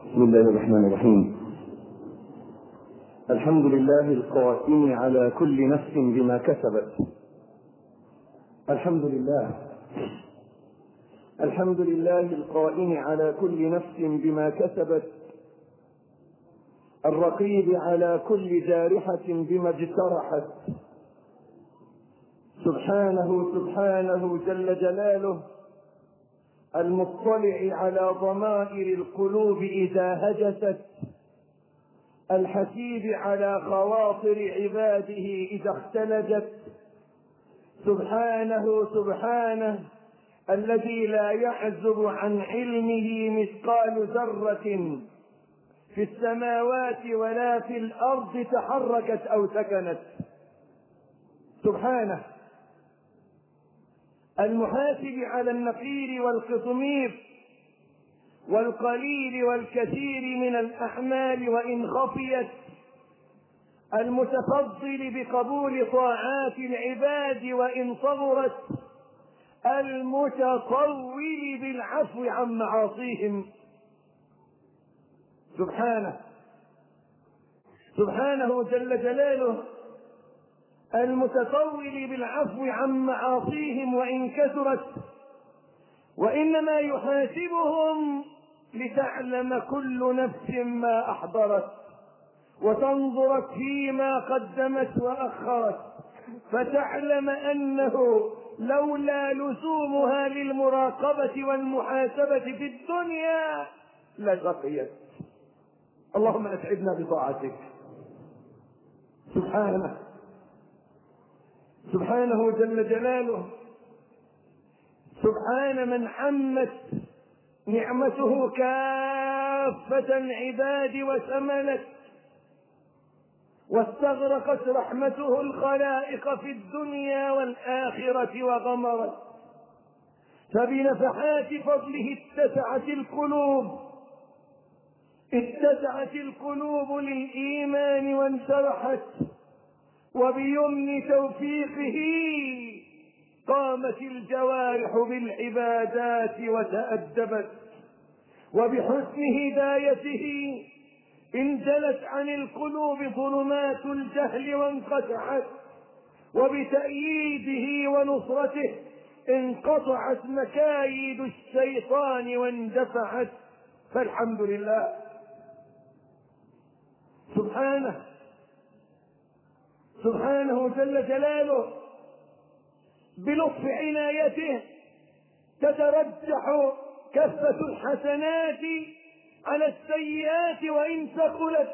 بسم الله الرحمن الرحيم. الحمد لله القائم على كل نفس بما كسبت. الحمد لله القائم على كل نفس بما كسبت، الرقيب على كل جارحة بما اجترحت. سبحانه جل جلاله، المطلع على ضمائر القلوب إذا هجست، الحسيب على خواطر عباده إذا اختلجت. سبحانه الذي لا يعزب عن علمه مثقال ذرة في السماوات ولا في الأرض تحركت أو سكنت. سبحانه المحاسب على النقير والقطمير والقليل والكثير من الأعمال وإن خفيت، المتفضل بقبول طاعات العباد وإن صغرت، المتطول بالعفو عن معاصيهم. سبحانه جل جلاله، المتطول بالعفو عن معاصيهم وإن كثرت، وإنما يحاسبهم لتعلم كل نفس ما أحضرت وتنظر فيما قدمت وأخرت، فتعلم أنه لولا لزومها للمراقبة والمحاسبة في الدنيا لشقيت. اللهم أسعدنا بطاعتك. سبحانه جل جلاله، سبحان من عمت نعمته كافة العباد وشملت، واستغرقت رحمته الخلائق في الدنيا والآخرة وغمرت، فبنفحات فضله اتسعت القلوب للإيمان وانشرحت، وبيمن توفيقه قامت الجوارح بالعبادات وتأدبت، وبحسن هدايته انجلت عن القلوب ظلمات الجهل وانقطعت، وبتأييده ونصرته انقطعت مكايد الشيطان واندفعت. فالحمد لله. سبحانه جل جلاله، بلطف عنايته تترجح كفة الحسنات على السيئات وإن ثقلت،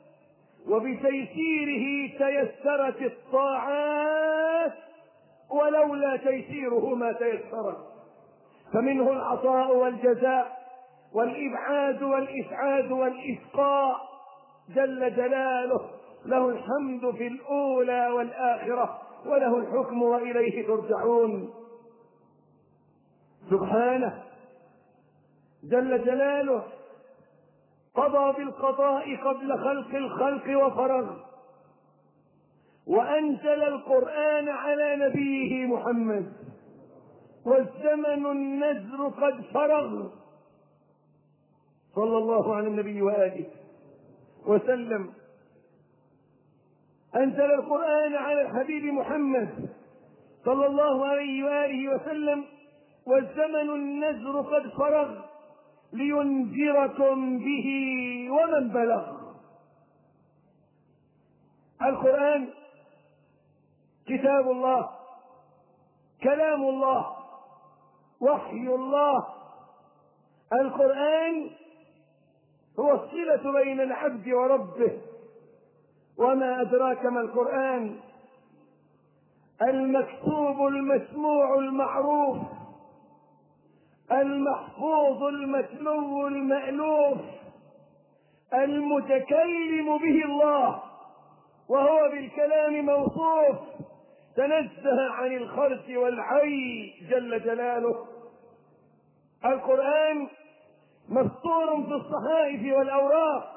وبتيسيره تيسرت الطاعات ولولا تيسيره ما تيسرت. فمنه العطاء والجزاء والإبعاد والإسعاد والإسقاء جل جلاله، له الحمد في الأولى والآخرة، وله الحكم وإليه ترجعون. سبحانه جل جلاله، قضى بالقضاء قبل خلق الخلق وفرغ، وأنزل القرآن على نبيه محمد، والزمن النزر قد فرغ، صلى الله على النبي وآله وسلم. أنزل القرآن على الحبيب محمد صلى الله عليه وآله وسلم، والزمن النزر قد فرغ، لينذركم به ومن بلغ. القرآن كتاب الله، كلام الله، وحي الله. القرآن هو الصلة بين العبد وربه. وما أدراك ما القرآن؟ المكتوب المسموع المعروف، المحفوظ المتلو المألوف، المتكلم به الله، وهو بالكلام موصوف، تنزه عن الخرس والعي جل جلاله. القرآن مسطور في الصحائف والأوراق،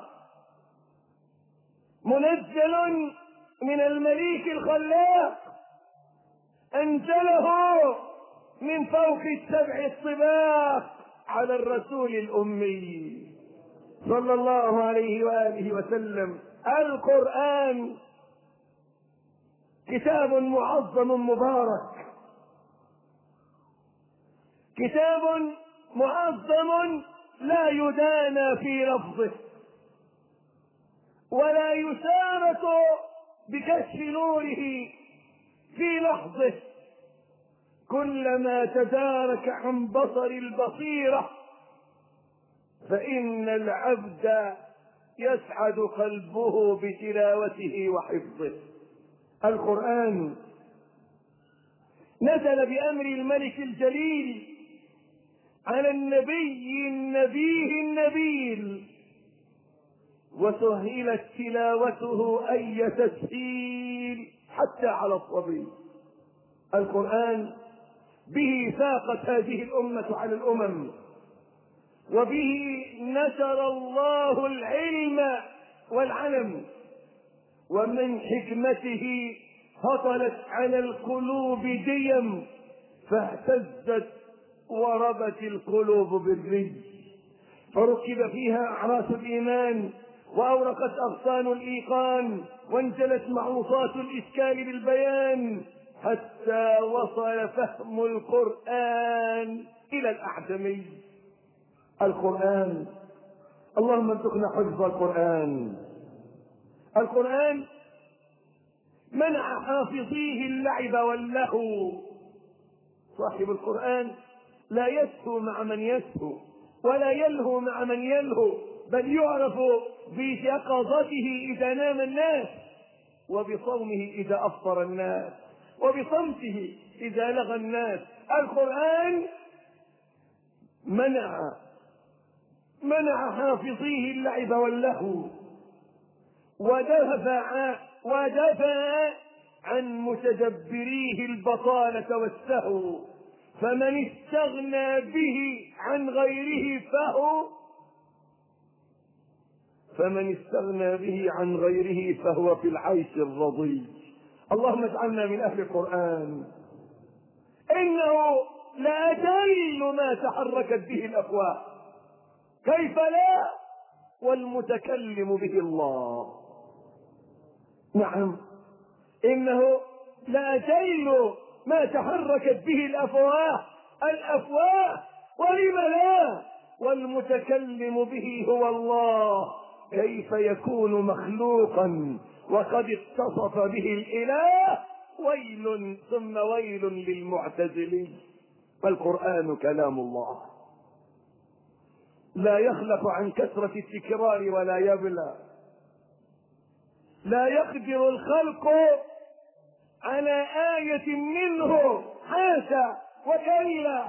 منزل من المليك الخلاق، أنزله من فوق 7 الطباق على الرسول الأمي صلى الله عليه وآله وسلم. القرآن كتاب معظم مبارك، كتاب معظم لا يدانى في لفظه ولا يشارك بكشف نوره في لحظه. كلما تدارك عن بصر البصيرة فإن العبد يسعد قلبه بتلاوته وحفظه. القرآن نزل بأمر الملك الجليل على النبي النبيه النبيل، وسهلت تلاوته أي تسهيل حتى على الصبي. القرآن به فاقت هذه الأمة على الأمم، وبه نشر الله العلم والعلم، ومن حكمته هطلت على القلوب ديم فاهتزت وربت القلوب بالري، فركب فيها أعراس الإيمان وأورقت أغصان الإيقان وانجلت معروفات الإشكال بالبيان، حتى وصل فهم القرآن إلى الأعجمي. القرآن، اللهم ارزقنا حفظ القرآن. القرآن منع حافظيه اللعب واللهو. صاحب القرآن لا يسهو مع من يسهو ولا يلهو مع من يلهو، بل يعرف بيقظته إذا نام الناس، وبصومه إذا أفطر الناس، وبصمته إذا لغى الناس. القرآن منع حافظيه اللعب واللهو، ودفع عن متدبريه البطالة والسهو. فمن استغنى به عن غيره فهو في العيش الرضي. اللهم اجعلنا من أهل القرآن. إنه لأجل ما تحركت به الأفواه، كيف لا والمتكلم به الله. نعم، إنه لأجل ما تحركت به الأفواه، ولم لا والمتكلم به هو الله. كيف يكون مخلوقا وقد اتصف به الإله؟ ويل ثم ويل للمعتزلين. القرآن كلام الله لا يخلق عن كثرة التكرار ولا يبلى. لا يقدر الخلق على آية منه، حاشا وكلا.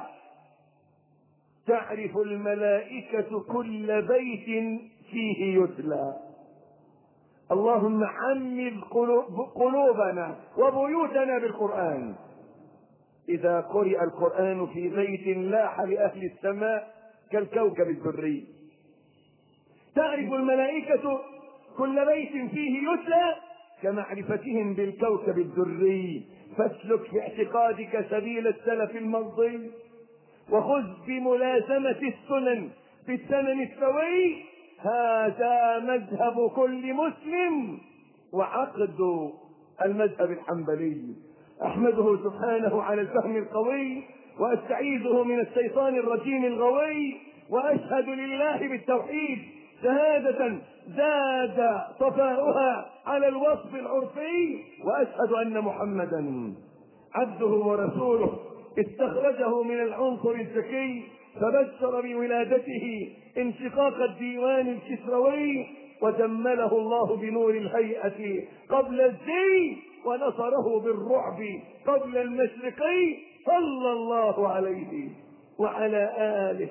تعرف الملائكة كل بيت فيه يتلى. اللهم عمد قلوبنا وبيوتنا بالقرآن. إذا قرئ القرآن في بيت لاح لأهل السماء كالكوكب الدري. تعرف الملائكة كل بيت فيه يتلى كمعرفتهم بالكوكب الدري. فاسلك في اعتقادك سبيل السلف المرضي، وخذ بملازمة السنن بالثمن السوي. هذا مذهب كل مسلم وعقد المذهب الحنبلي. أحمده سبحانه على الفهم القوي، وأستعيذه من الشيطان الرجيم الغوي، وأشهد لله بالتوحيد شهادة زاد صفاؤها على الوصف العرفي، وأشهد أن محمدا عبده ورسوله استخرجه من العنصر الزكي فبشر بولادته انشقاق الديوان الكسروي، وجمله الله بنور الهيئة قبل الزي، ونصره بالرعب قبل المشرقي، صلى الله عليه وعلى آله.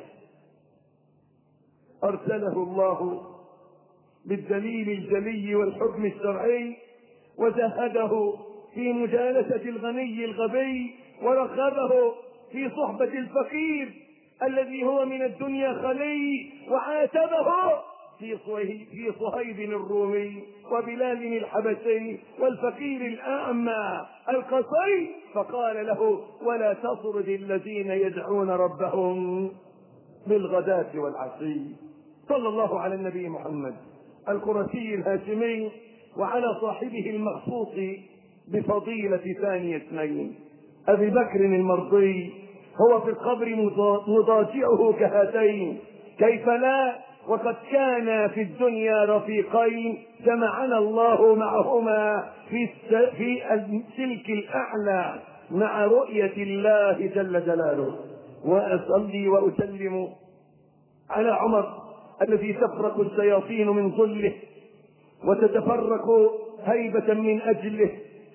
أرسله الله بالدليل الجلي والحكم الشرعي، وزهده في مجالسة الغني الغبي، ورغبه في صحبة الفقير الذي هو من الدنيا خلي، وعاتبه في صهيب الرومي وبلال الحبشي والفقير الأعمى القصي، فقال له: ولا تطرد الذين يدعون ربهم بالغداة والعشي. صلى الله على النبي محمد القرشي الهاشمي وعلى صاحبه المخصوص بفضيلة ثاني اثنين أبي بكر المرضي، هو في القبر مضاجعه كهاتين، كيف لا وقد كان في الدنيا رفيقين جمعنا الله معهما في السلك الأعلى مع رؤية الله جل جلاله. وأصلي وأسلم على عمر الذي تفرق الشياطين من ظله وتتفرق هيبة من أجله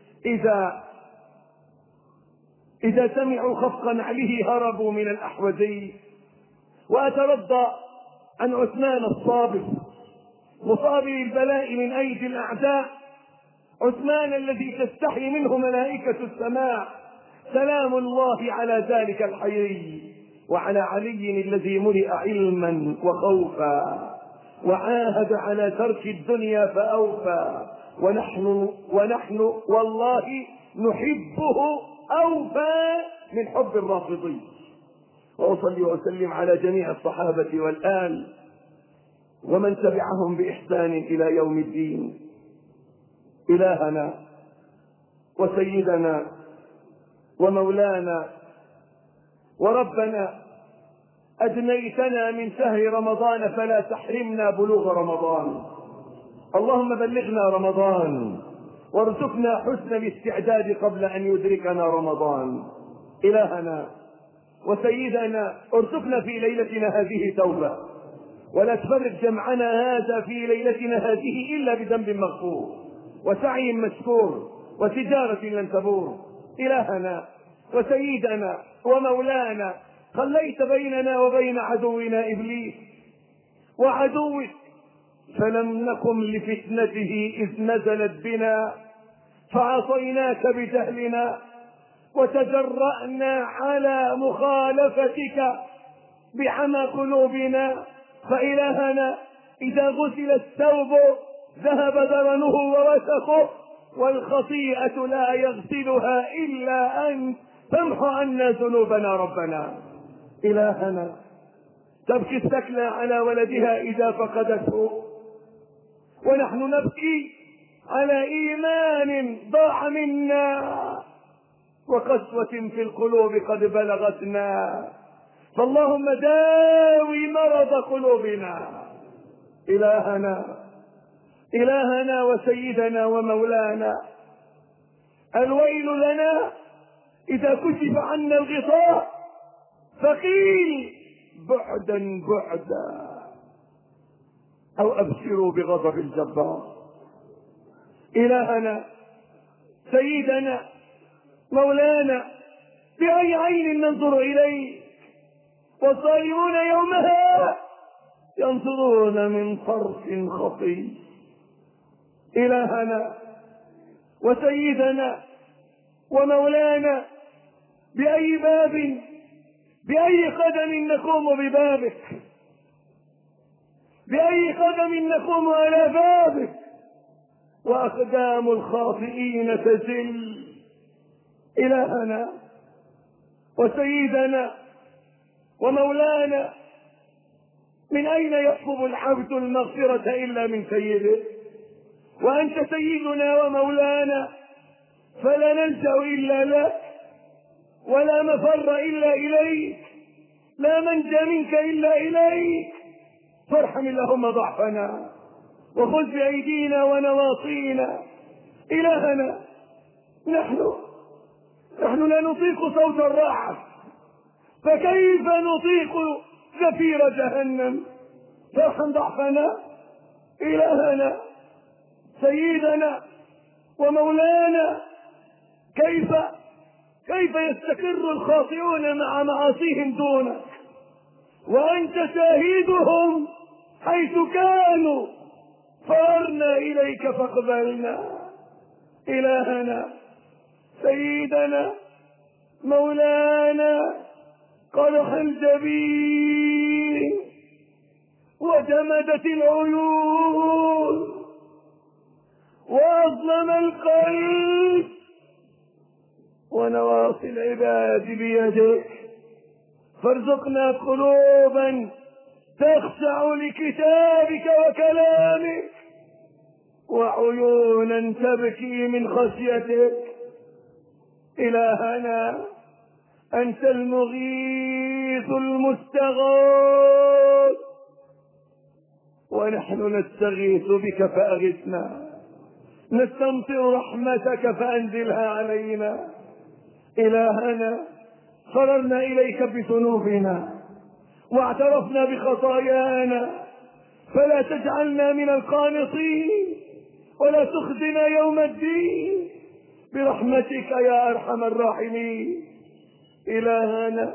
إذا سمعوا خفق نعله هربوا من الأحوزي. وأترضى عن عثمان الصابر مصابر البلاء من أيدي الأعداء، عثمان الذي تستحي منه ملائكة السماء، سلام الله على ذلك الحي، وعلى علي الذي ملئ علما وخوفا وعاهد على ترك الدنيا فأوفى، ونحن والله نحبه أوفى من حب الرافضين. وأصلي وأسلم على جميع الصحابة والآل ومن تبعهم بإحسان إلى يوم الدين. إلهنا وسيدنا ومولانا وربنا، أدنيتنا من شهر رمضان فلا تحرمنا بلوغ رمضان. اللهم بلغنا رمضان وارزقنا حسن الاستعداد قبل أن يدركنا رمضان. إلهنا وسيدنا، ارزقنا في ليلتنا هذه توبة، ولا تفرق جمعنا هذا في ليلتنا هذه إلا بذنب مغفور وسعي مشكور وتجارة لن تبور. إلهنا وسيدنا ومولانا، خليت بيننا وبين عدونا إبليس وعدوك، فلم نقم لفتنته إذ نزلت بنا، فعصيناك بجهلنا وتجرأنا على مخالفتك بحمى قلوبنا. فإلهنا إذا غسل الثوب ذهب درنه ووسخه، والخطيئة لا يغسلها إلا أنت، فامح عنا ذنوبنا ربنا. إلهنا تبكي السكلى على ولدها إذا فقدته، ونحن نبكي على إيمان ضاع منا وقسوة في القلوب قد بلغتنا، فاللهم داوي مرض قلوبنا. إلهنا وسيدنا ومولانا، الويل لنا إذا كشف عنا الغطاء فقيل بعدا بعدا، أو أبشروا بغضب الجبار. إلهنا سيدنا مولانا، بأي عين ننظر إليك والظالمون يومها ينظرون من طرف خفي. إلهنا وسيدنا ومولانا، بأي قدم نقوم ببابك، بأي قدم نقوم على بابك وأقدام الخاطئين تزل. إلهنا وسيدنا ومولانا، من أين يطلب العبد المغفرة إلا من سيده؟ وأنت سيدنا ومولانا، فلا نلجأ إلا لك، ولا مفر إلا إليك، لا منجى منك إلا إليك. فارحم اللهم ضعفنا وخذ بأيدينا ونواصينا. إلهنا نحن لا نطيق صوت الرعد، فكيف نطيق زفير جهنم؟ فارحم ضعفنا. إلهنا سيدنا ومولانا، كيف يستقر الخاطئون مع معاصيهم دونك وأنت شاهدهم حيث كانوا؟ فررنا إليك فاقبلنا. إلهنا سيدنا مولانا، قرح الجبين وجمدت العيون وأظلم القلب، ونواصي العباد بيدك، فارزقنا قلوبا تخشع لكتابك وكلامك، وعيونا تبكي من خشيتك. إلهنا أنت المغيث المستغاث، ونحن نستغيث بك فأغثنا، نستمطر رحمتك فأنزلها علينا. إلهنا فررنا إليك بذنوبنا واعترفنا بخطايانا، فلا تجعلنا من القانطين ولا تخزنا يوم الدين برحمتك يا أرحم الراحمين. إلهنا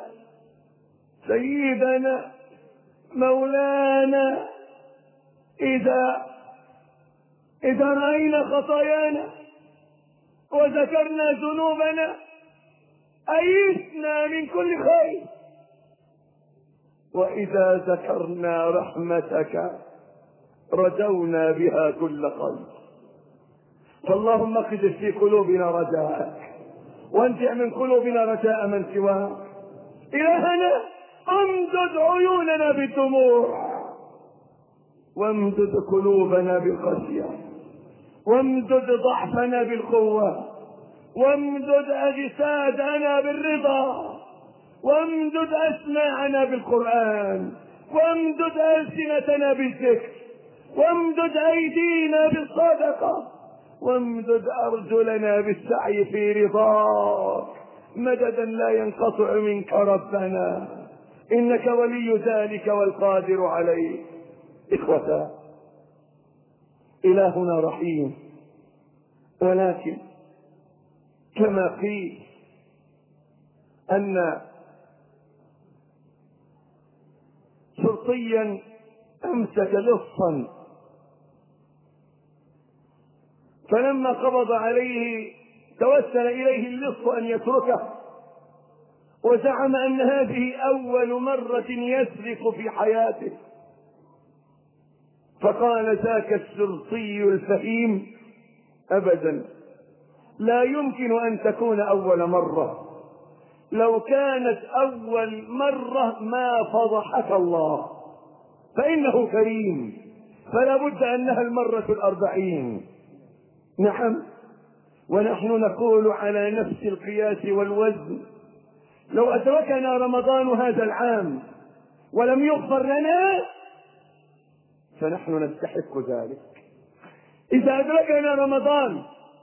سيدنا مولانا، إذا رأينا خطايانا وذكرنا ذنوبنا أيسنا من كل خير، وإذا ذكرنا رحمتك رجونا بها كل خير. فاللهم اقذف في قلوبنا رجاءك، وانزع من قلوبنا رجاء من سواك. إلهنا امدد عيوننا بالدموع، وامدد قلوبنا بالخشية، وامدد ضعفنا بالقوة، وامدد أجسادنا بالرضا، وامدد أسماعنا بالقرآن، وامدد ألسنتنا بالذكر، وامدد أيدينا بالصدقة، وامدد أرجلنا بالسعي في رضاك مددا لا ينقطع منك ربنا، إنك ولي ذلك والقادر عليه. إخوة، إلهنا رحيم، ولكن كما قيل أن شرطيا أمسك لصا، فلما قبض عليه توسل إليه اللص أن يتركه، وزعم أن هذه أول مرة يسرق في حياته. فقال ذاك الشرطي الفهيم: أبدا، لا يمكن أن تكون أول مرة، لو كانت أول مرة ما فضحك الله، فإنه كريم، فلا بد أنها المرة 40. نعم، ونحن نقول على نفس القياس والوزن: لو أدركنا رمضان هذا العام ولم يغفر لنا فنحن نستحق ذلك. إذا أدركنا رمضان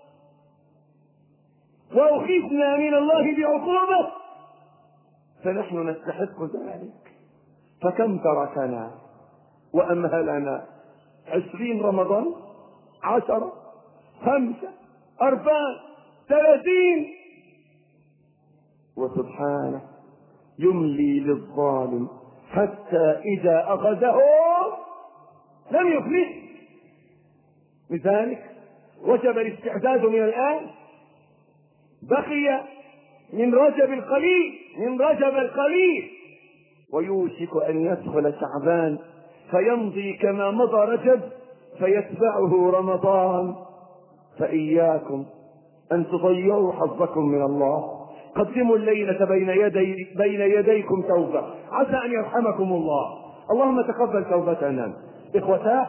وأخذنا من الله بعقوبة فنحن نستحق ذلك. فكم تركنا وأمهلنا؟ 20 رمضان، 10، 5، 4، 30، وسبحانه يملي للظالم حتى إذا أخذه لم يفلت. لذلك وجب الاستعداد من الآن. بقي من رجب القليل، ويوشك أن يدخل شعبان فيمضي كما مضى رجب فيتبعه رمضان. فإياكم أن تضيعوا حظكم من الله. قدموا الليلة بين يديكم توبة عسى أن يرحمكم الله. اللهم تقبل توبتنا. إخوتاه،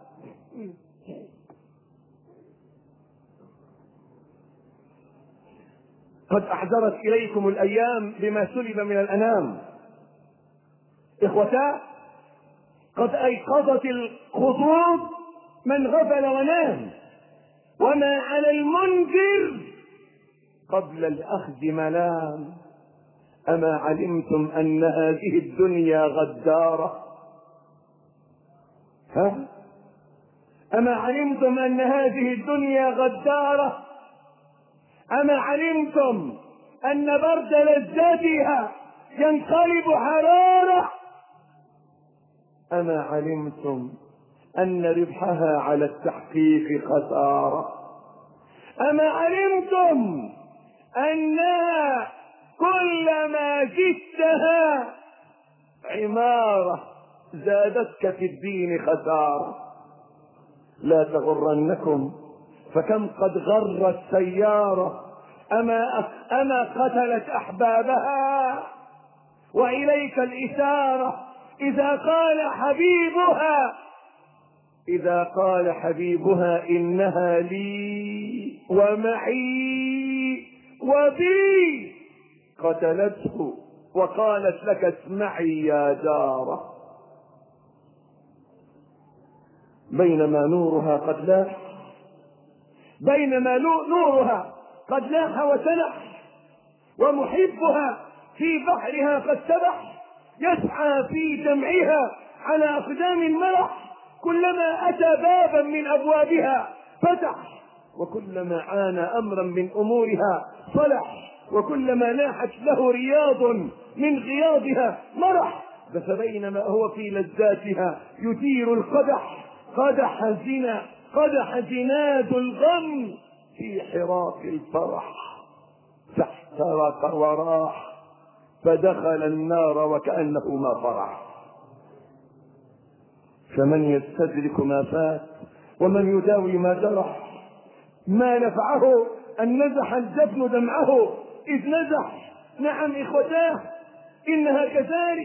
قد أحضرت إليكم الأيام بما سلب من الأنام. إخوتاه، قد أيقظت الخطوب من غفل ونام، وما على المنذر قبل الأخذ ملام. أما علمتم أن هذه الدنيا غدارة؟ أما علمتم أن هذه الدنيا غدارة؟ أما علمتم أن برد لذاتها ينقلب حرارة؟ أما علمتم أن ربحها على التحقيق خسارة؟ أما علمتم أنها كلما زدتها عمارة زادتك في الدين خسارة؟ لا تغرنكم، فكم قد غرت سيارة أما قتلت أحبابها. وإليك الإشارة إذا قال حبيبها إنها لي ومعي وبي قتلته وقالت لك اسمعي يا جارة. بينما نورها قد لاح وسنح، ومحبها في بحرها قد سبح، يسعى في جمعها على أقدام المرح، كلما أتى بابا من أبوابها فتح، وكلما عانى أمرا من أمورها صلح، وكلما لاحت له رياض من غياضها مرح. فبينما هو في لذاتها يثير القدح، قدح زناد الغم في حراك الفرح، فاحترق وراح، فدخل النار وكأنه ما فرح. فمن يستدرك ما فات ومن يداوي ما جرح؟ ما نفعه أن نزح الجفن دمعه إذ نزح. نعم إخوتاه، إنها كذلك.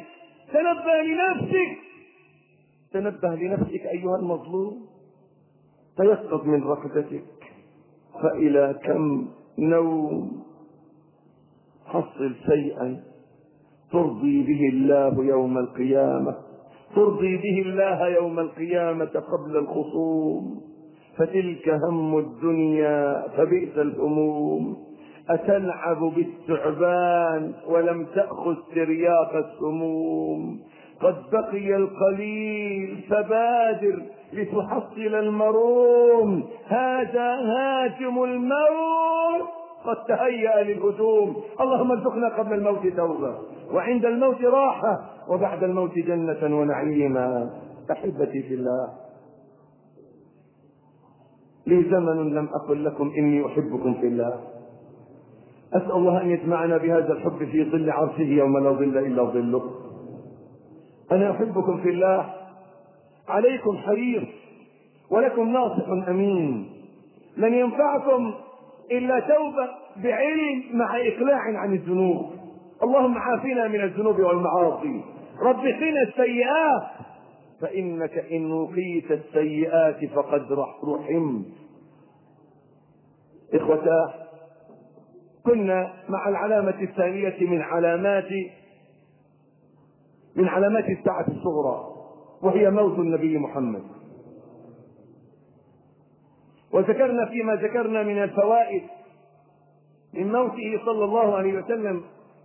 تنبه لنفسك أيها المظلوم، تيقظ من ركضتك، فإلى كم نوم. حصل شيئا ترضي به الله يوم القيامة قبل الخصوم، فتلك هم الدنيا فبئس الهموم. أتلعب بالثعبان ولم تأخذ ترياق السموم؟ قد بقي القليل فبادر لتحصل المروم، هذا هاجم الموت قد تهيأ للهجوم. اللهم ارزقنا قبل الموت توبة، وعند الموت راحة، وبعد الموت جنة ونعيما. أحبتي في الله، لي زمن لم أقل لكم إني أحبكم في الله. أسأل الله أن يجمعنا بهذا الحب في ظل عرشه يوم لا ظل إلا ظله. أنا أحبكم في الله، عليكم حريص، ولكم ناصح أمين. لن ينفعكم إلا توبة بعلم مع إقلاع عن الذنوب. اللهم عافنا من الذنوب والمعاصي، رب قنا السيئات، فإنك إن وقيت السيئات فقد رحمت. إخوتاه، كنا مع العلامة الثانية من علامات الساعة الصغرى، وهي موت النبي محمد. وذكرنا فيما ذكرنا من الفوائد من موته صلى الله عليه وسلم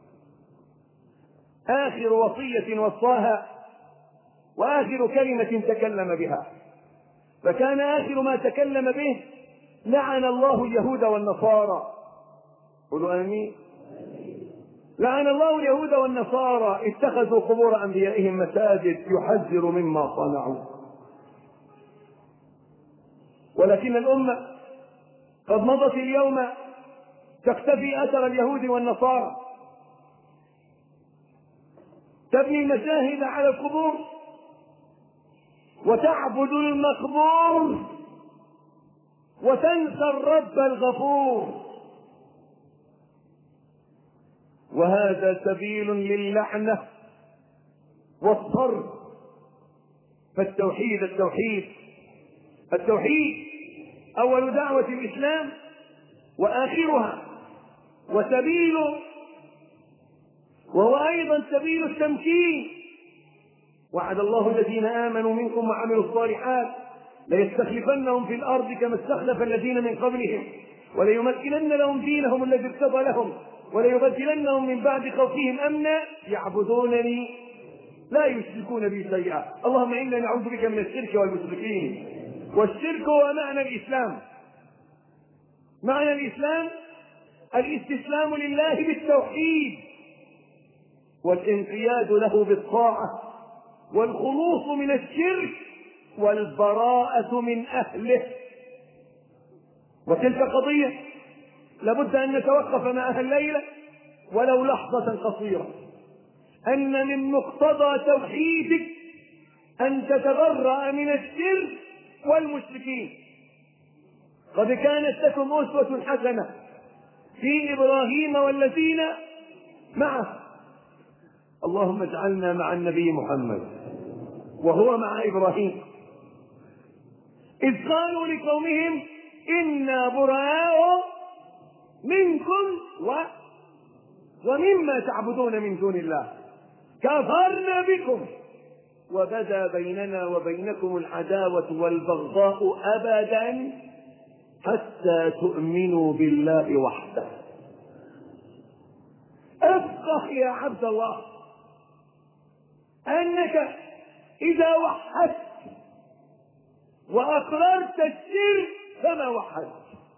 آخر وصية وصاها وآخر كلمة تكلم بها، فكان آخر ما تكلم به: لعن الله اليهود والنصارى. قولوا آمين. لعن الله اليهود والنصارى اتخذوا قبور أنبيائهم مساجد، يحذر مما صنعوا. ولكن الأمة قد مضت اليوم تقتفي أثر اليهود والنصارى، تبني المشاهد على القبور وتعبد المقبور وتنسى الرب الغفور، وهذا سبيل للعنة والصرف. فالتوحيد التوحيد أول دعوة الإسلام وآخرها، وهو أيضا سبيل التمكين. وعد الله الذين آمنوا منكم وعملوا الصالحات ليستخلفنهم في الأرض كما استخلف الذين من قبلهم وليمكنن لهم دينهم الذي ارتضى لهم وليبدلنهم من بعد خوفهم أمنا يعبدونني لا يشركون بي شيئا. اللهم إنا نعوذ بك من الشرك والمشركين. والشرك هو معنى الإسلام. معنى الإسلام الاستسلام لله بالتوحيد والانقياد له بالطاعة والخلوص من الشرك والبراءة من أهله. وتلك قضية لابد أن نتوقف معها الليلة ولو لحظة قصيرة، أن من مقتضى توحيدك أن تتبرأ من الشرك والمشركين. قد كانت لكم أسوة حسنة في إبراهيم والذين معه. اللهم اجعلنا مع النبي محمد وهو مع إبراهيم، إذ قالوا لقومهم إنا براء منكم ومما تعبدون من دون الله كفرنا بكم وبدا بيننا وبينكم العداوة والبغضاء أبدا حتى تؤمنوا بالله وحده. افقه يا عبد الله أنك إذا وحدت وأقررت الشرك فما وحدت.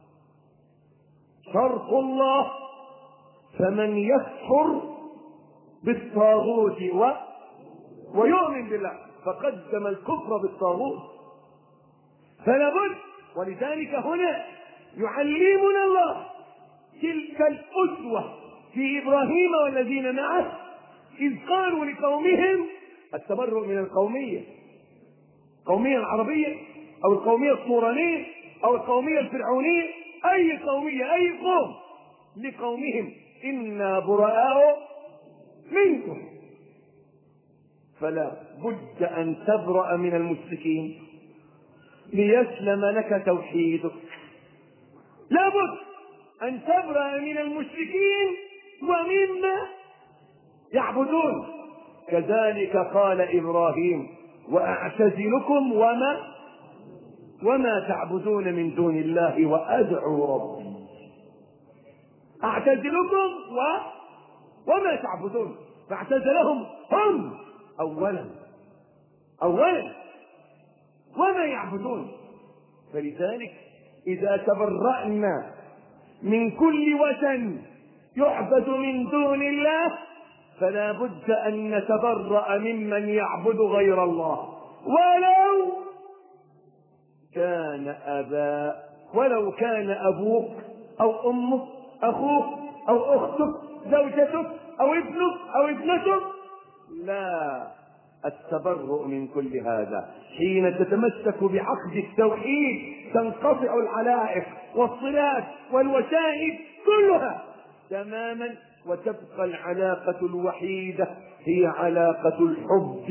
شرط الله فمن يكفر بالطاغوت ويؤمن بالله فقدم الكفر بالطاغوت، فلا بد. ولذلك هنا يعلمنا الله تلك الأسوة في إبراهيم والذين معه إذ قالوا لقومهم التبرؤ من القومية العربية أو القومية الصورانية أو القومية الفرعونية، أي قومية أي قوم، لقومهم إنا براء منكم. فلا بد أن تبرأ من المشركين ليسلم لك توحيدك. لا بد أن تبرأ من المشركين ومما يعبدون. كذلك قال إبراهيم وأعتزلكم وما تعبدون من دون الله وأدعو ربي. أعتزلكم وما تعبدون، فاعتزلهم هم أولا وما يعبدون. فلذلك إذا تبرأنا من كل وثن يعبد من دون الله فلا بد أن نتبرأ ممن يعبد غير الله، ولو كان أبوك أو أمك أخوك أو أختك زوجتك أو ابنك أو ابنتك. لا، التبرؤ من كل هذا. حين تتمسك بعقد التوحيد تنقطع العلائق والصلات والوسائل كلها تماما، وتبقى العلاقة الوحيدة هي علاقة الحب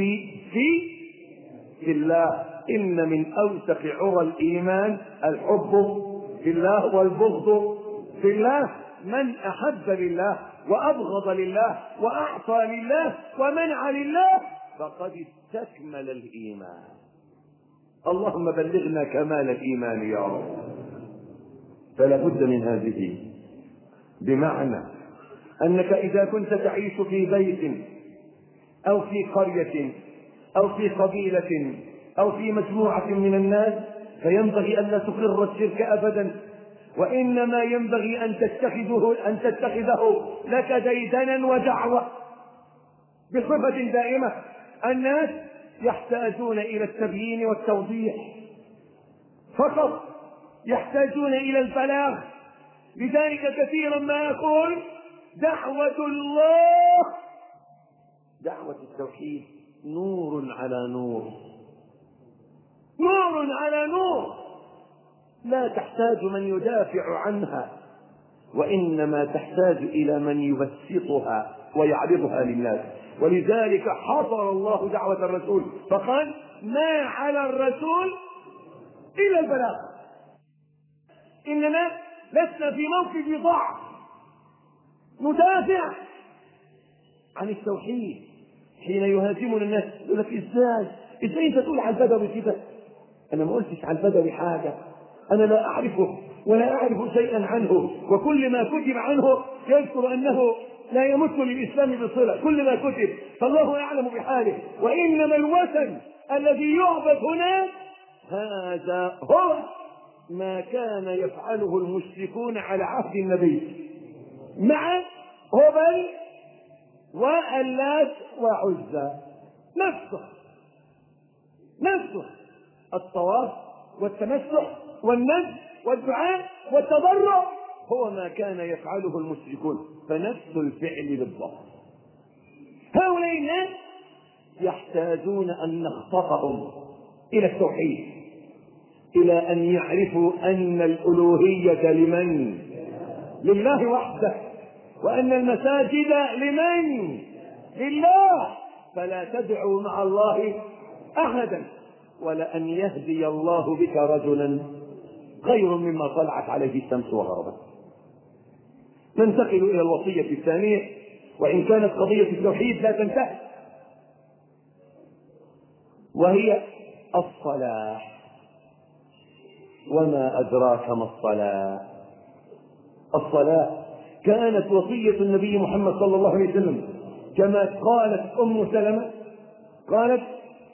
في الله. إن من أوثق عرى الإيمان الحب في الله والبغض في الله. من أحب لله وأبغض لله وأعطى لله ومنع لله فقد استكمل الإيمان. اللهم بلغنا كمال الإيمان يا رب. فلا بد من هذه، بمعنى أنك إذا كنت تعيش في بيت أو في قرية أو في قبيلة أو في مجموعة من الناس فينبغي أن لا تقر الشرك أبدا، وإنما ينبغي أن تتخذه لك ديدنا ودعوة بصفة دائمة. الناس يحتاجون إلى التبيين والتوضيح فقط، يحتاجون إلى البلاغ. لذلك كثيرا ما يقول دعوة الله، دعوة التوحيد نور على نور، نور على نور، لا تحتاج من يدافع عنها، وإنما تحتاج إلى من يبسطها ويعرضها للناس. ولذلك حصر الله دعوة الرسول فقال ما على الرسول إلا البلاغ. إننا لسنا في موقف ضعف ندافع عن التوحيد. حين يهاجمنا الناس يقول لك ازاي انت تقول على البدوي كده؟ انا ما قلتش على البدوي حاجه، انا لا اعرفه ولا اعرف شيئا عنه، وكل ما كتب عنه يذكر انه لا يمت للاسلام بصله، كل ما كتب فالله يعلم بحاله. وانما الوثن الذي يعبد هنا هذا هو ما كان يفعله المشركون على عهد النبي مع هبل واللات وعزى. نفسه الطواف والتمسح والنذر والدعاء والتضرع هو ما كان يفعله المشركون، فنفس الفعل بالضبط. هؤلاء الناس يحتاجون أن نخطفهم إلى التوحيد، إلى أن يعرفوا أن الألوهية لله وحده، وأن المساجد لله، فلا تدعوا مع الله أحدا، ولأن يهدي الله بك رجلا خير مما طلعت عليه الشمس وغربت. ننتقل إلى الوصية الثانية، وإن كانت قضية التوحيد لا تنتهي، وهي الصلاة. وما أدراك ما الصلاة؟ الصلاة كانت وصية النبي محمد صلى الله عليه وسلم، كما قالت أم سلمة، قالت: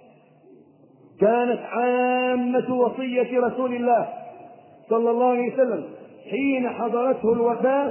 كانت عامة وصية رسول الله صلى الله عليه وسلم حين حضرته الوفاة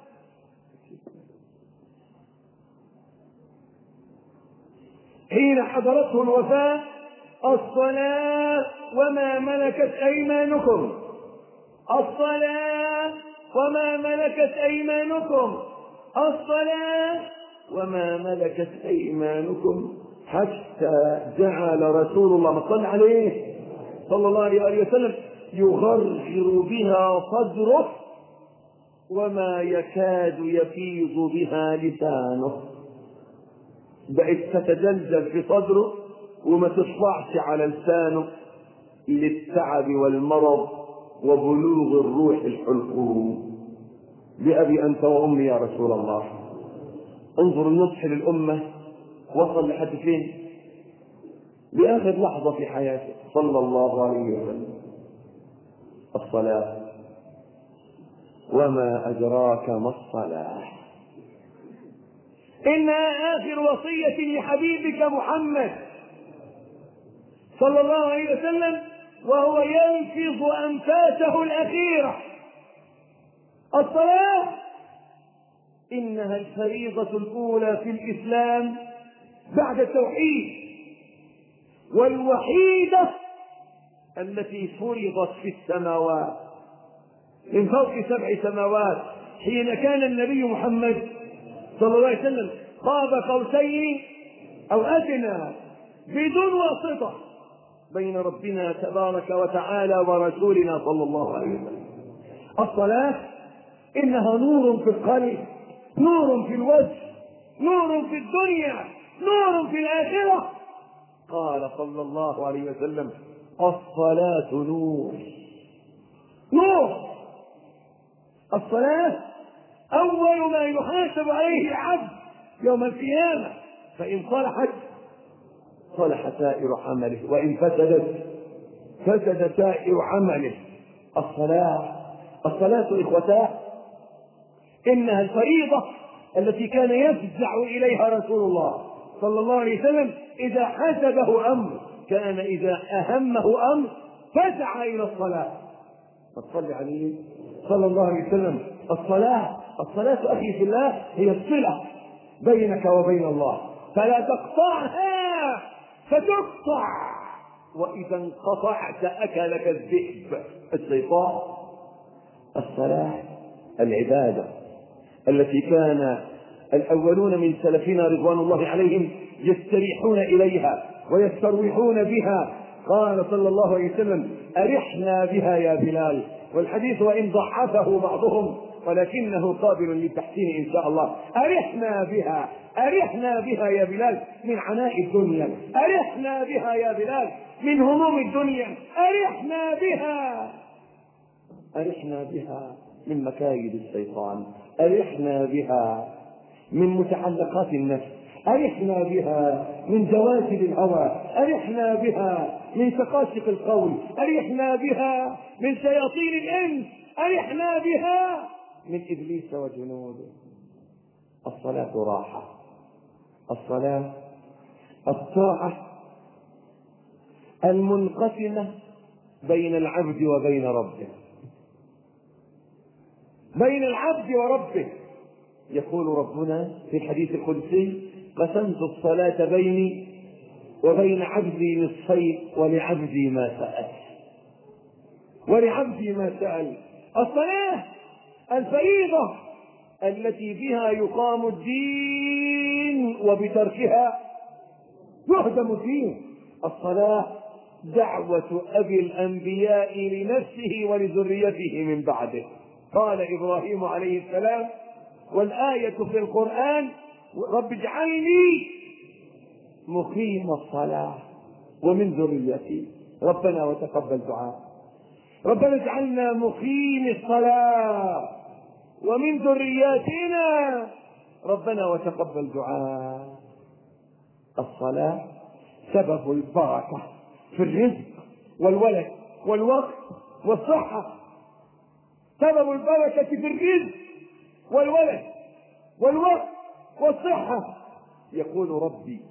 الصلاة وما ملكت أيمانكم، الصلاة وما ملكت أيمانكم، الصلاة وما ملكت أيمانكم، حتى جعل رسول الله صلى عليه صلى الله عليه وسلم يغرغر بها صدره وما يكاد يفيض بها لسانه. بقت تتجلجل في صدره وما تطلعش على لسانه للتعب والمرض وبلوغ الروح الحلقوم. بأبي أنت وأمي يا رسول الله. انظر النصح للأمة وصل لحد فين؟ لآخر لحظة في حياته صلى الله عليه وسلم. الصلاة. وما أدراك ما الصلاة؟ إنها آخر وصية لحبيبك محمد صلى الله عليه وسلم وهو ينفض أنفاسه الأخيرة. الصلاة إنها الفريضة الأولى في الإسلام بعد التوحيد، والوحيدة التي فرضت في السماوات من فوق 7 سماوات، حين كان النبي محمد صلى الله عليه وسلم قاب قوسين أو أدنى بدون واسطة بين ربنا تبارك وتعالى ورسولنا صلى الله عليه وسلم. الصلاة إنها نور في القلب، نور في الوجه، نور في الدنيا، نور في الآخرة. قال صلى الله عليه وسلم: الصلاة نور. نور. الصلاة أول ما يحاسب عليه العبد يوم القيامة، فإن صلحت صلح سائر عمله، وإن فسدت فسد سائر عمله. الصلاة إخوتاه إنها الفريضة التي كان يفزع إليها رسول الله صلى الله عليه وسلم إذا حسبه أمر، كان إذا أهمه أمر فزع إلى الصلاة. فصل عليه صلى الله عليه وسلم. الصلاة أخي في الله هي الصلة بينك وبين الله، فلا تقطعها فتقطع، وإذا انقطعت أكلك الذئب الشيطان. الصلاة العبادة التي كان الأولون من سلفنا رضوان الله عليهم يستريحون إليها ويستروحون بها. قال صلى الله عليه وسلم: أرحنا بها يا بلال. والحديث وإن ضعفه بعضهم ولكنه قابل للتحسين إن شاء الله. أرحنا بها يا بلال من عناء الدنيا، أرحنا بها يا بلال من هموم الدنيا، أرحنا بها من مكايد الشيطان، أرحنا بها من متعلقات النفس، أرحنا بها من جواسب الهوى، أرحنا بها من سقاسق القول، أرحنا بها من شياطين الإنس، أرحنا بها من إبليس وجنوده. الصلاة راحة. الصلاة الطاعة المنقسمة بين العبد وبين ربه، بين العبد وربه. يقول ربنا في الحديث القدسي: قسمت الصلاة بيني وبين عبدي نصفين ولعبدي ما سأل. الصلاة الفريضة التي بها يقام الدين وبتركها يهدم الدين. الصلاة دعوة أبي الأنبياء لنفسه ولذريته من بعده. قال إبراهيم عليه السلام، والآية في القرآن: رب اجعلني مقيم الصلاة ومن ذريتي. ربنا وتقبل دعاء. ربنا اجعلنا مقيم الصلاة ومن ذرياتنا. ربنا وتقبل دعاء. الصلاة سبب البركة في الرزق والولد والوقت والصحة. سبب البركة في الرزق والولد والوقت والصحة. يقول ربي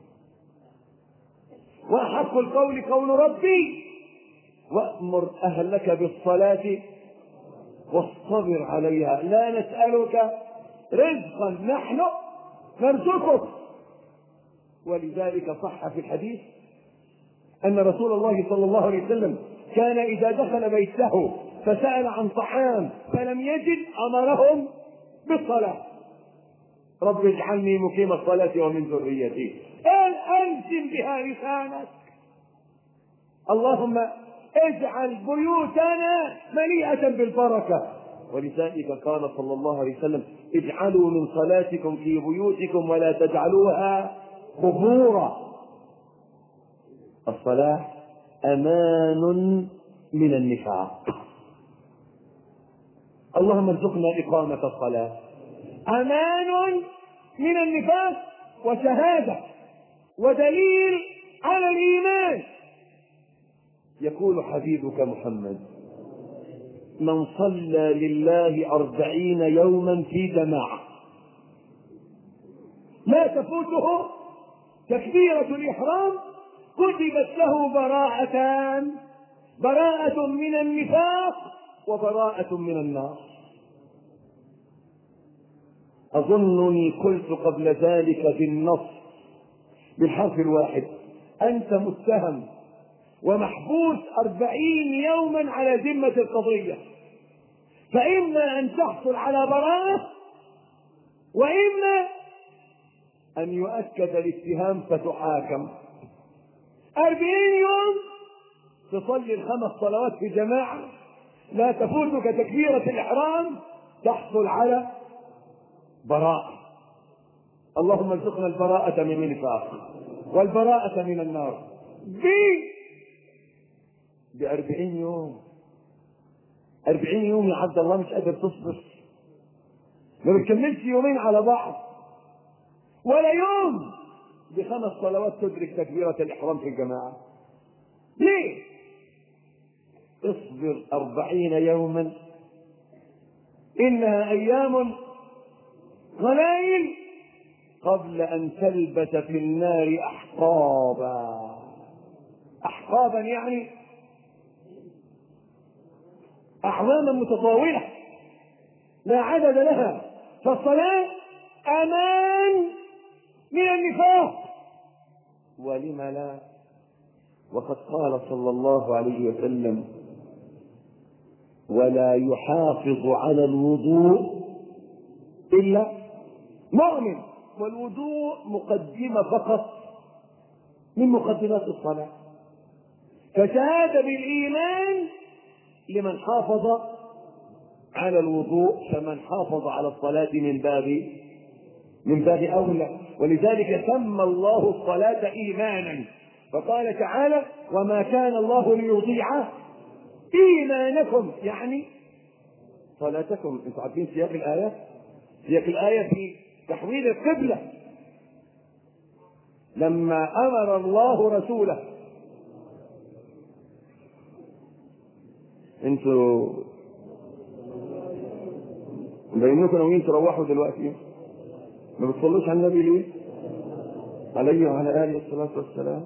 وأحق القول قول ربي وأمر أهلك بالصلاة واصطبر عليها لا نسألك رزقا نحن نرزقك. ولذلك صح في الحديث أن رسول الله صلى الله عليه وسلم كان إذا دخل بيته فسأل عن طعام فلم يجد أمرهم بالصلاة. رب اجعلني مقيم الصلاة ومن ذريتي. ألزم بها لسانك. اللهم اجعل بيوتنا مليئة بالبركة. ولذلك قال صلى الله عليه وسلم اجعلوا من صلاتكم في بيوتكم ولا تجعلوها قبورا. الصلاة أمان من النفاق. اللهم ارزقنا إقامة الصلاة. أمان من النفاق وشهادة ودليل على الإيمان. يقول حبيبك محمد من صلى لله 40 يوما في جماعة لا تفوته تكبيرة الإحرام كتبت له براءتان: براءة من النفاق وبراءة من النار. أظنني قلت قبل ذلك بالنص بالحرف الواحد أنت متهم ومحبوس 40 يوما على ذمة القضية، فإما أن تحصل على براءة وإما أن يؤكد الاتهام فتحاكم. 40 يوم تصلي ال5 صلوات في جماعة لا تفوتك تكبيرة الإحرام تحصل على براءة. اللهم ارزقنا البراءة من النفاق والبراءة من النار ب40 يوم. 40 يوم يا عبد الله مش قادر تصبر، ما بتكملش يومين على بعض ولا يوم ب5 صلوات تدرك تكبيرة الإحرام في الجماعة. ليه؟ اصبر 40 يوما إنها أيام قليل قبل أن تلبس في النار أحقابا. أحقابا يعني أعواما متطاولة لا عدد لها. فالصلاة أمان من النفاق. ولم لا؟ وقد قال صلى الله عليه وسلم ولا يحافظ على الوضوء إلا مؤمن. والوضوء مقدمة فقط من مقدمات الصلاة. فشهادة بالإيمان لمن حافظ على الوضوء، فمن حافظ على الصلاة من باب أولى. ولذلك سمى الله الصلاة إيمانا فقال تعالى وما كان الله ليضيع إيمانكم، يعني صلاتكم. انتم عارفين سياق الآية؟ سياق الآية في تحويل القبلة لما أمر الله رسوله. انتوا بينكم ناويين تروحوا دلوقتي، ما بتصلوش على النبي ليه؟ عليه وعلى آله الصلاة والسلام.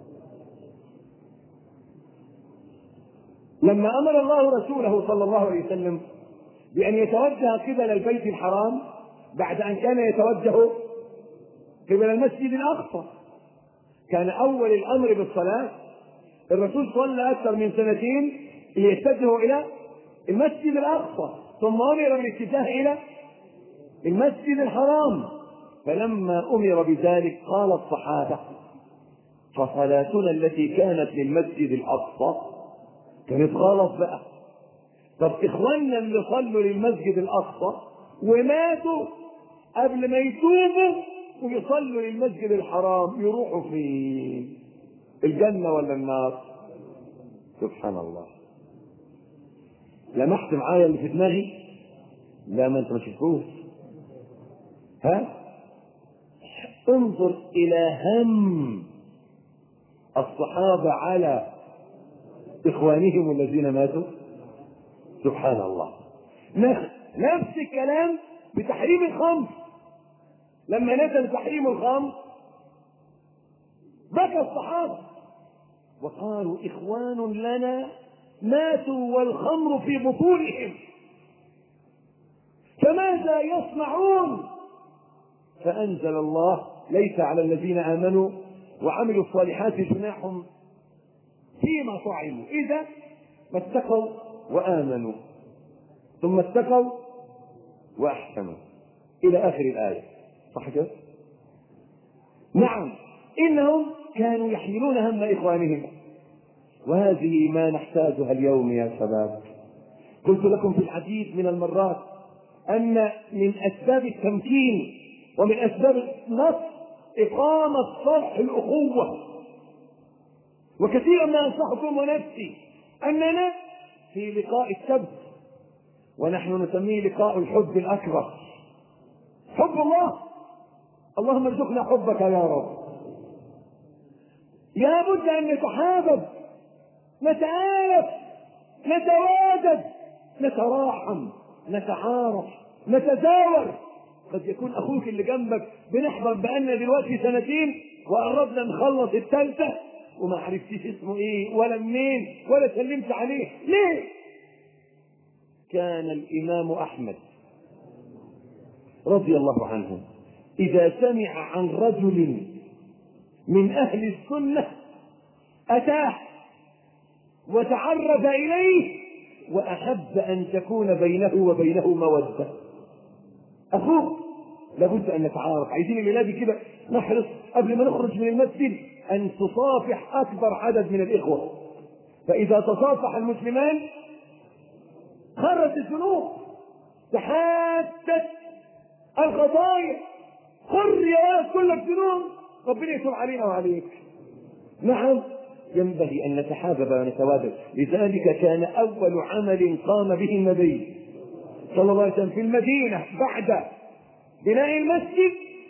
لما أمر الله رسوله صلى الله عليه وسلم بأن يتوجه قبل البيت الحرام بعد أن كان يتوجه قبل المسجد الأقصى، كان أول الأمر بالصلاة. الرسول صلى أكثر من 2 سنين ليتجهوا إلى المسجد الأقصى، ثم أمر بالاتجاه إلى المسجد الحرام. فلما أمر بذلك قال الصحابة فصلاتنا التي كانت للمسجد الأقصى كانت غلط بقى. طب إخواننا اللي صلوا للمسجد الأقصى وماتوا قبل ما يتوبوا ويصلوا للمسجد الحرام يروحوا فين؟ الجنة ولا النار؟ سبحان الله. لمحت معايا اللي في دماغي؟ لا، ما انت ما شفتوش. ها؟ انظر الى هم الصحابة على اخوانهم الذين ماتوا. سبحان الله. نفس الكلام بتحريم الخمر. لما نزل تحريم الخمر بكى الصحابة وقالوا إخوان لنا ماتوا والخمر في بطونهم فماذا يصنعون؟ فأنزل الله ليس على الذين آمنوا وعملوا الصالحات جناح فيما طعموا إذا ما اتقوا وآمنوا ثم اتقوا وأحسنوا إلى آخر الآية. صح كده؟ نعم، إنهم كانوا يحملون هم إخوانهم، وهذه ما نحتاجها اليوم يا شباب. قلت لكم في العديد من المرات أن من أسباب التمكين ومن أسباب النصر إقامة صلح الأخوة. وكثيرا ما أنصحكم ونفسي أننا في لقاء السبت، ونحن نسميه لقاء الحب الأكبر، حب الله. اللهم ارزقنا حبك يا رب. لابد أن نتحابب، نتآلف، نتوادد، نتراحم، نتعارف، نتزاور. قد يكون أخوك اللي جنبك بنحضر بقالنا دلوقتي 2 سنين وقربنا نخلص الثالثة وما عرفتيش اسمه ايه ولا منين ولا سلمت عليه. ليه؟ كان الإمام أحمد رضي الله عنه إذا سمع عن رجل من أهل السنة أتاه وتعرف إليه وأحب أن تكون بينه وبينه مودة. أخوك لابد أن نتعارف. عايزين الميلاد كده نحرص قبل ما نخرج من المسجد أن تصافح أكبر عدد من الإخوة، فإذا تصافح المسلمان خرت الذنوب، تحدث الخطايا، خر يا ولد كلك ذنوب، ربنا يتوب علينا وعليك. نعم، ينبغي أن نتحابب ونتوادد. لذلك كان أول عمل قام به النبي صلى الله عليه وسلم في المدينة بعد بناء المسجد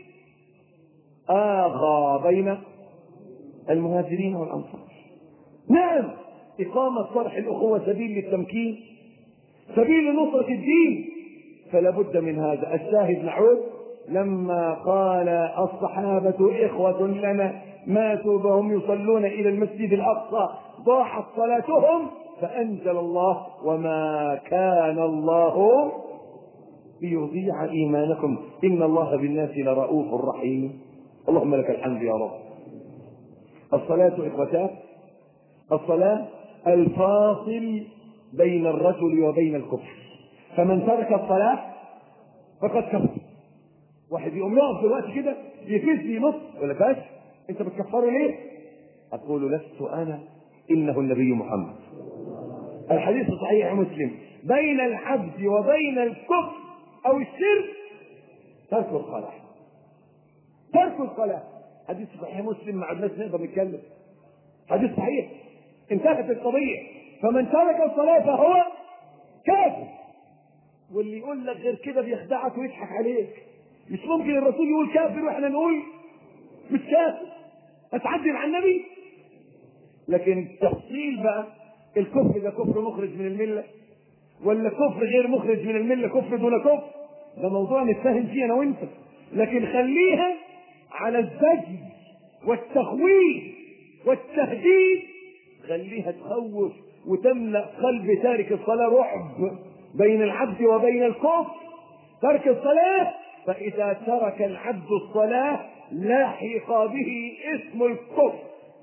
آخى بين المهاجرين والأنصار. نعم، إقامة صلح الأخوة سبيل للتمكين، سبيل لنصرة الدين، فلا بد من هذا. الشاهد نعود لما قال الصحابة إخوة لنا ماتوا وهم يصلون إلى المسجد الأقصى ضاعت صلاتهم، فأنزل الله وما كان الله ليضيع إيمانكم إن الله بالناس لرؤوف رحيم. اللهم لك الحمد يا رب. الصلاة إخوتات، الصلاة الفاصل بين الرجل وبين الكفر، فمن ترك الصلاة فقد كفر. واحد يقوم يقف في الوقت كده يفز ينص ولا باش انت بتكفره ليه؟ اقول لست انا انه النبي محمد. الحديث صحيح مسلم: بين العبد وبين الكفر او الشرك ترك الصلاة. ترك الصلاة. حديث صحيح مسلم، ما عدناش نقدر نتكلم، حديث صحيح، انتهت القضية. فمن ترك الصلاة فهو كافر. واللي يقول لك غير كده بيخدعك ويضحك عليك. مش ممكن الرسول يقول كافر واحنا نقول مش كافر، هتعدل على النبي. لكن التفصيل بقى، الكفر ده كفر مخرج من المله ولا كفر غير مخرج من المله، كفر دون كفر، ده موضوع نتفاهم فيه انا وانت. لكن خليها على الزجر والتخويف والتهديد، خليها تخوف وتملأ قلب تارك الصلاة رعب بين العبد وبين الكفر. ترك الصلاة، فإذا ترك العبد الصلاة لاحق به اسم الكفر.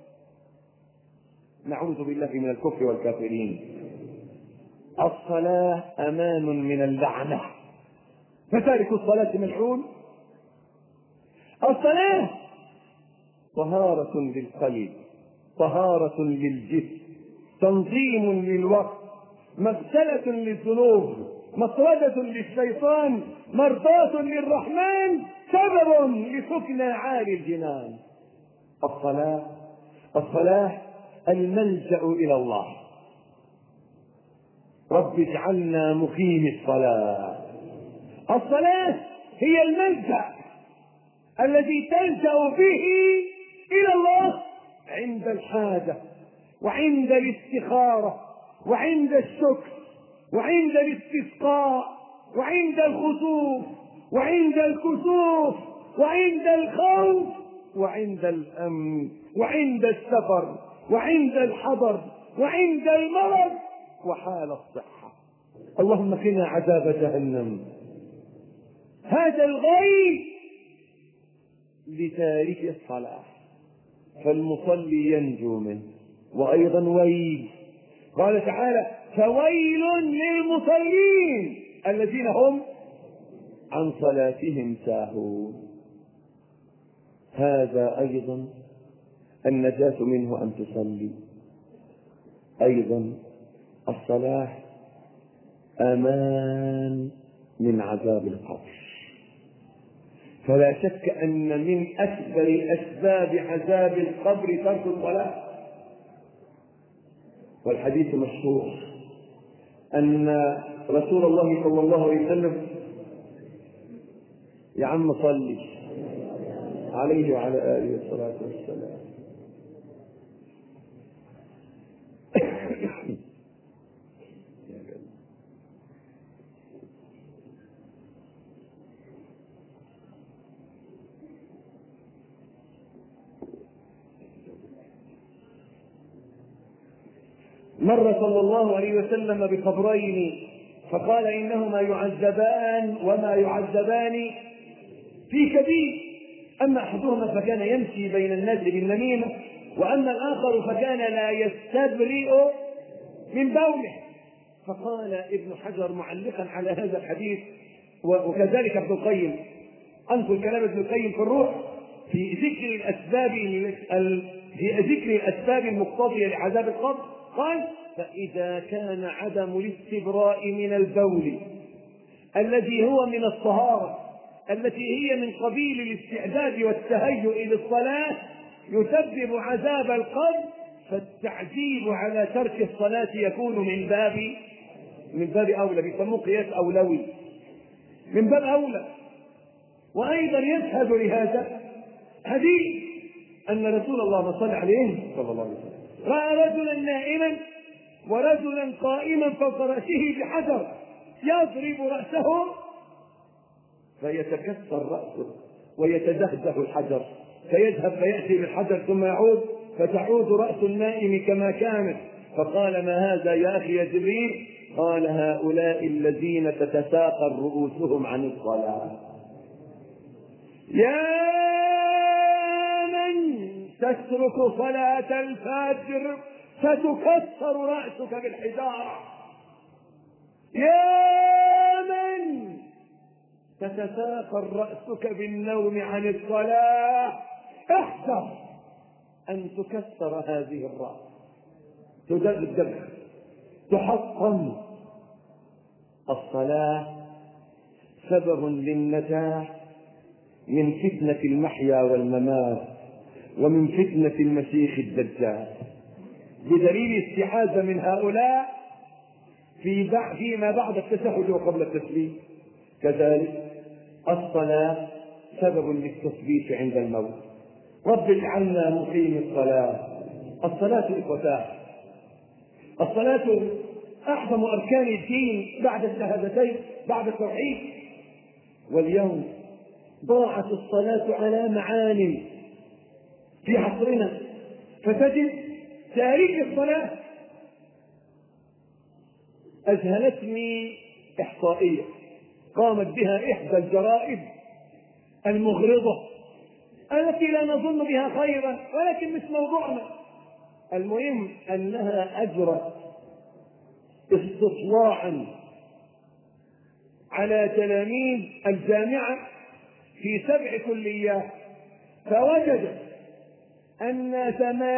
نعوذ بالله من الكفر والكافرين. الصلاة أمان من اللعنة، فتارك الصلاة ملعون. الصلاة طهارة للقلب، طهارة للجسم، تنظيم للوقت، مغسلة للذنوب، مطردة للشيطان، مرضاة للرحمن، سبب لسكنى عالي الجنان. الصلاة الصلاة الملجأ إلى الله. رب اجعلنا مقيم الصلاة. الصلاة هي الملجأ الذي تلجأ به إلى الله عند الحاجة وعند الاستخارة وعند الشكر وعند الاستسقاء وعند الخسوف وعند الكسوف وعند الخوف وعند الأمن وعند السفر وعند الحضر وعند المرض وحال الصحة. اللهم قنا عذاب جهنم. هذا الغيب لتارك الصلاة، فالمصلي ينجو منه. وأيضا ويل، قال تعالى: فويل للمصلين الذين هم عن صلاتهم ساهون. هذا أيضا النجاة منه أن تصلي. أيضا الصلاة أمان من عذاب القبر. فلا شك أن من أكبر أسباب عذاب القبر ترك الصلاة. والحديث مشهور أن رسول الله صلى الله عليه وسلم، يا عم صلي عليه وعلى آله الصلاة والسلام، مر صلى الله عليه وسلم بقبرين فقال: إنهما يعذبان وما يعذبان في كبير. أما أحدهما فكان يمشي بين الناس بالنميمة، وأما الآخر فكان لا يستبرئ من بوله. فقال ابن حجر معلقا على هذا الحديث، وكذلك ابن القيم، أنقل كلام ابن القيم في الروح في ذكر الأسباب المقتضية لعذاب القبر، قال: فإذا كان عدم الاستبراء من البول الذي هو من الطهارة التي هي من قبيل الاستعداد والتهيؤ للصلاة يسبب عذاب القبر، فالتعذيب على ترك الصلاة يكون من باب أولى. بيسموه قياس أولوي، من باب أولى. وأيضا يشهد لهذا حديث أن رسول الله صلى الله عليه وسلم رأى رجلا نائما ورجلا قائما فوق رأسه بحجر يضرب رأسه فيتكسر رأسه ويتدهده الحجر، فيذهب فيأتي بالحجر ثم يعود، فتعود رأس النائم كما كانت. فقال: ما هذا يا أخي يا جبريل؟ قال: هؤلاء الذين تتساقل رؤوسهم عن الصلاة. يا من تترك صلاة الفجر فتكسر رأسك بالحجارة، يا من تتساقل رأسك بالنوم عن الصلاة، احذر أن تكسر هذه الرأس، تدغدغ، تحطم. الصلاة سبب للنجاة من فتنة المحيا والممات ومن فتنة المسيح الدجال، بدليل استعاذة من هؤلاء فيما بعد التشهد وقبل التسليم. كذلك الصلاة سبب للتثبيت عند الموت. رب اجعلنا مقيم الصلاة. الصلاة إخوتاه، الصلاة أعظم أركان الدين بعد الشهادتين، بعد التوحيد. واليوم ضاعت الصلاة على معان في عصرنا، فتجد تاريخ الصلاة. أذهلتني إحصائية قامت بها إحدى الجرائد المغرضة التي لا نظن بها خيرا، ولكن مش موضوعنا. المهم أنها أجرت استطلاعا على تلاميذ الجامعة في 7 كليات، فوجدت أن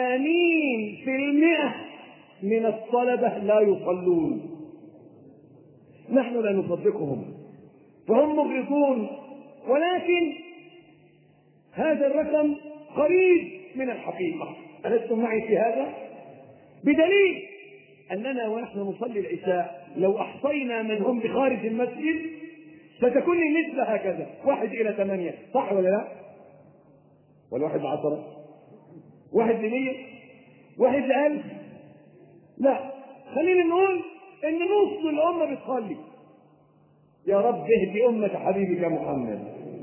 80% من الطلبة لا يصلون. نحن لا نصدقهم، فهم مغرضون، ولكن هذا الرقم قريب من الحقيقة. ألستم معي في هذا؟ بدليل أننا ونحن نصلي العشاء لو أحصينا من هم بخارج المسجد ستكون النسبة هكذا 1:8، صح ولا لا؟ ولا 1:10؟ 1:100؟ 1:1000؟ لا، خلينا نقول إن نص الأمة بتصلي. يا رب اهدي أمة حبيبك محمد.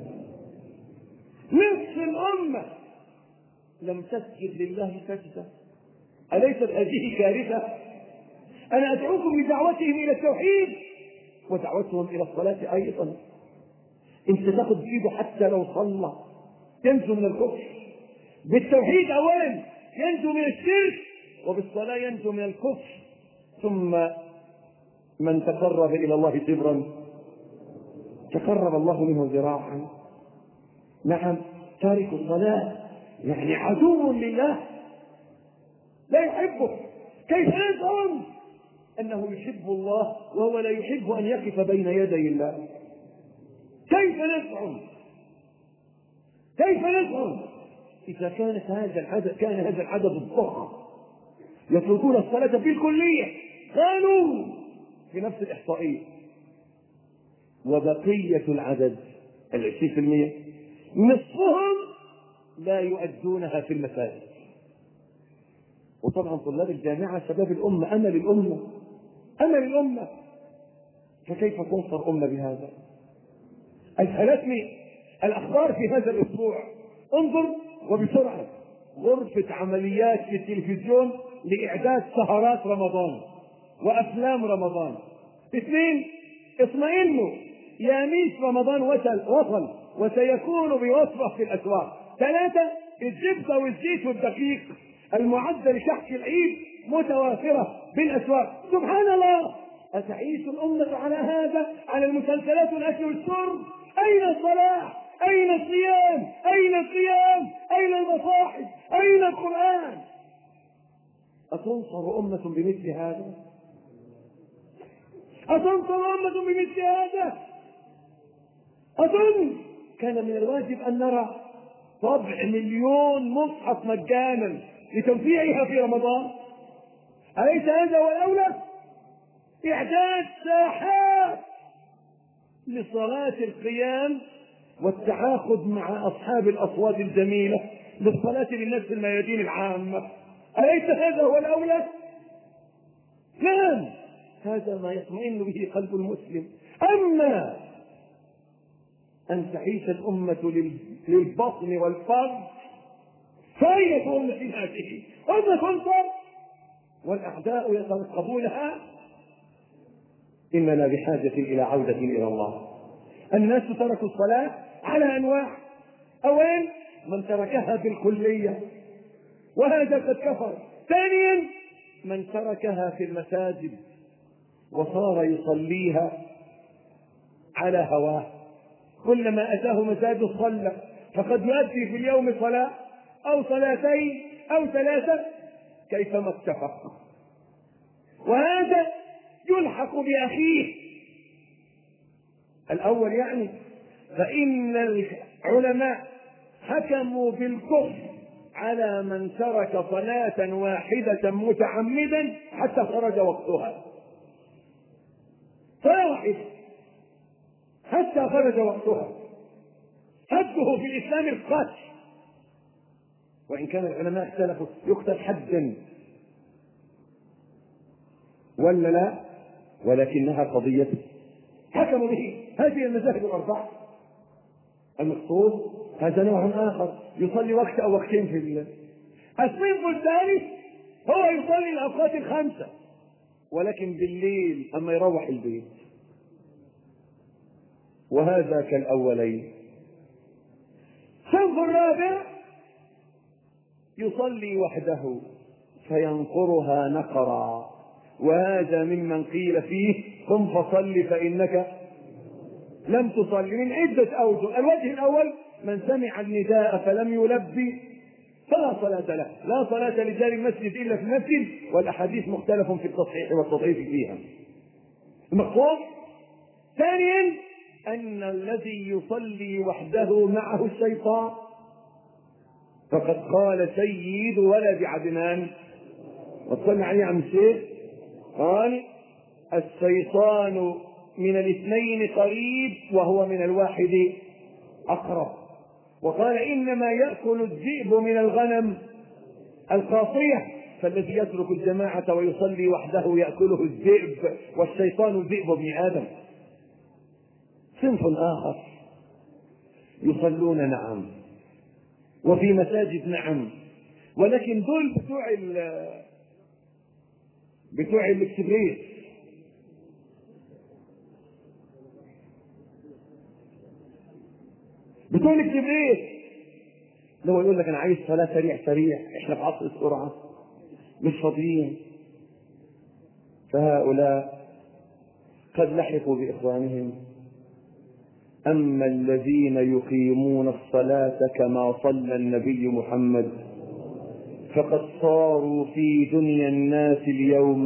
نصف الأمة لم تسجد لله سجدة، أليست هذه كارثة؟ أنا أدعوكم بدعوتهم إلى التوحيد ودعوتهم إلى الصلاة أيضا. أنت تاخذ بإيده حتى لو صلى ينجو من الكفر، بالتوحيد أولا ينجو من الشرك، وبالصلاة ينجو من الكفر. ثم من تقرب إلى الله شبرا تقرب الله منه ذراعا. نعم، تارك الصلاة يعني عدو لله لا يحبه. كيف نزعم أنه يحب الله وهو لا يحب أن يقف بين يدي الله؟ كيف نزعم إذا كان هذا العدد الضخم يتركون الصلاة بالكلية، قالوا في نفس الإحصائية، وبقية العدد 20% نصفهم لا يؤدونها في المساجد. وطبعا طلاب الجامعة شباب الأمة، أمل الأمة، فكيف تنصر أمة بهذا؟ الثلاث الأخبار في هذا الأسبوع، انظر وبسرعة. غرفة عمليات في التلفزيون لإعداد سهرات رمضان وأفلام رمضان. 2 اطمئنوا يا ميس رمضان وصل وسيكون بوصفة في الأسواق. 3 الزبدة والزيت والدقيق المعدة لشحذ العيد متوافرة بالأسواق. سبحان الله، أتعيش الأمة على هذا، على المسلسلات والأكل والشرب؟ أين الصلاة؟ أين الصيام؟ أين القيام؟ أين المصاحف؟ أين القرآن؟ أتنصر أمة بمثل هذا؟ أظن كان من الواجب أن نرى طبع 1,000,000 مصحف مجانا لتوزيعها في رمضان. أليس هذا هو الأولى؟ إعداد ساحات لصلاة القيام والتعاقد مع أصحاب الأصوات الجميلة للصلاة للناس في الميادين العامة. أليس هذا هو الأولى؟ نعم، هذا ما يطمئن به قلب المسلم. أما أن تعيش الأمة للبطن والفرج، فأية أمة هذه؟ أمة تنصر والأعداء يترقبونها. إننا بحاجة إلى عودة إلى الله. الناس تركوا الصلاة على أنواع. أولا من تركها بالكلية وهذا قد كفر. ثانيا من تركها في المساجد وصار يصليها على هواه، كلما أتاه مساجد صلى، فقد يؤدي في اليوم صلاة أو صلاتين أو 3 كيفما اتفق. وهذا يلحق بأخيه الأول. يعني فإن العلماء حكموا بالكفر على من ترك صلاة واحدة متعمدا حتى خرج وقتها. صلاة واحدة حتى خرج وقتها، حده في الإسلام القتل. وإن كان العلماء اختلفوا يقتل حدا ولا لا، ولكنها قضية حكموا به هذه المذاهب الأربعة. المقصود هذا نوع آخر، يصلي وقت أو وقتين في الليل. الصنف الثالث هو يصلي الأوقات 5 ولكن بالليل أما يروح البيت، وهذا كالأولين. الصنف الرابع يصلي وحده فينقرها نقرا، وهذا ممن قيل فيه قم فصل فإنك لم تصلي من عدة أوجه. الوجه الأول من سمع النداء فلم يلبي فلا صلاة له، لا صلاة لجار المسجد إلا في المسجد، والأحاديث مختلف في التصحيح والتضعيف فيها. المقصود ثانيا أن الذي يصلي وحده معه الشيطان، فقد قال سيد ولد عدنان، وصلنا عليه عم الشيخ، قال الشيطان من الاثنين قريب وهو من الواحد أقرب. وقال إنما يأكل الذئب من الغنم القاصية، فالذي يترك الجماعة ويصلي وحده يأكله الذئب، والشيطان الذئب ابن آدم. صنف آخر يصلون نعم وفي مساجد نعم، ولكن دول بتوع الاكتبريت، بتوع الاكتبريت. لو يقول لك انا عايز صلاه سريع سريع، احنا في عصر السرعه مش فاضيين. فهؤلاء قد لحقوا باخوانهم. اما الذين يقيمون الصلاه كما صلى النبي محمد فقد صاروا في دنيا الناس اليوم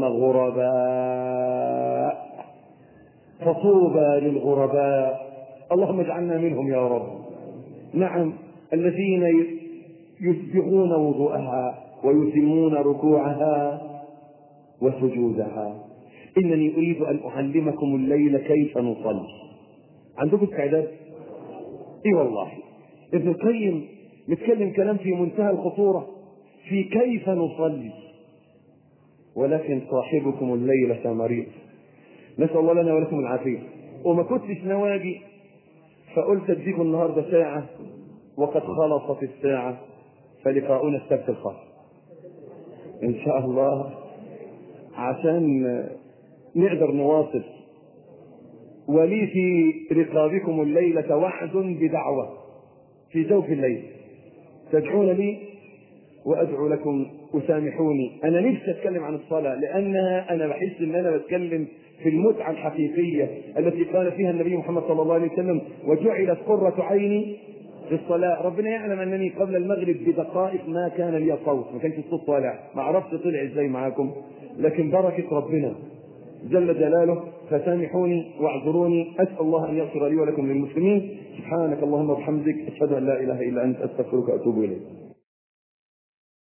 غرباء، فطوبى للغرباء، اللهم اجعلنا منهم يا رب. نعم، الذين يسبغون وضوءها ويتمون ركوعها وسجودها. انني اريد ان اعلمكم الليل كيف نصلي. عندكم استعداد؟ اي والله. ابن القيم نتكلم كلام في منتهى الخطوره في كيف نصلي، ولكن صاحبكم الليلة مريض، نسأل الله لنا ولكم العافية. وما كنتش نواجي، فقلت اديكم النهارده ساعة وقد خلصت الساعة، فلقاؤنا السبت القادم ان شاء الله عشان نقدر نواصل. ولي في رقابكم الليلة وعد بدعوة في جوف الليل، تدعون لي وادعو لكم وسامحوني. انا نفسي اتكلم عن الصلاه، لانها انا بحس ان انا بتكلم في المتعه الحقيقيه التي قال فيها النبي محمد صلى الله عليه وسلم وجعلت قرة عيني في الصلاه. ربنا يعلم انني قبل المغرب بدقائق ما كان لي صوت، ما كانش الصوت طالع، ما عرفت طلع ازاي معاكم، لكن بركه ربنا جل جلاله. فسامحوني واعذروني، اسال الله ان يغفر لي ولكم للمسلمين. سبحانك اللهم وبحمدك، اشهد ان لا اله الا انت، استغفرك واتوب اليك.